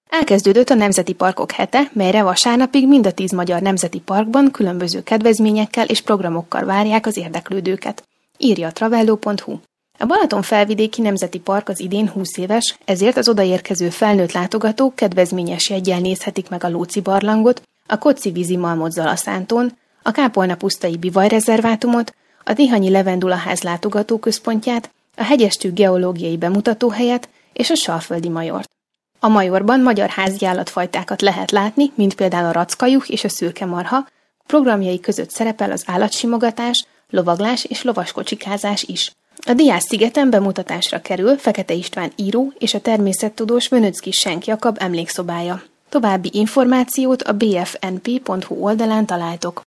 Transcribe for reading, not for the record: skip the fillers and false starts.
Elkezdődött a Nemzeti Parkok hete, melyre vasárnapig mind a 10 magyar nemzeti parkban különböző kedvezményekkel és programokkal várják az érdeklődőket, írja a travello.hu. A Balaton-felvidéki Nemzeti Park az idén 20 éves, ezért az odaérkező felnőtt látogatók kedvezményes jeggyel nézhetik meg a Lóci barlangot, a Koci vízi Malmot Zalaszántón, a Kápolna-pusztai bivajrezervátumot, a Tihanyi Levendulaház látogatóközpontját, a Hegyestű geológiai bemutatóhelyet és a Salföldi Majort. A Majorban magyar házi állatfajtákat lehet látni, mint például a rackajuh és a szürkemarha, programjai között szerepel az állatsimogatás, lovaglás és lovaskocsikázás is. A Diás-szigeten bemutatásra kerül Fekete István író és a természettudós Vönöczky Senk Jakab emlékszobája. További információt a bfnp.hu oldalán találtok.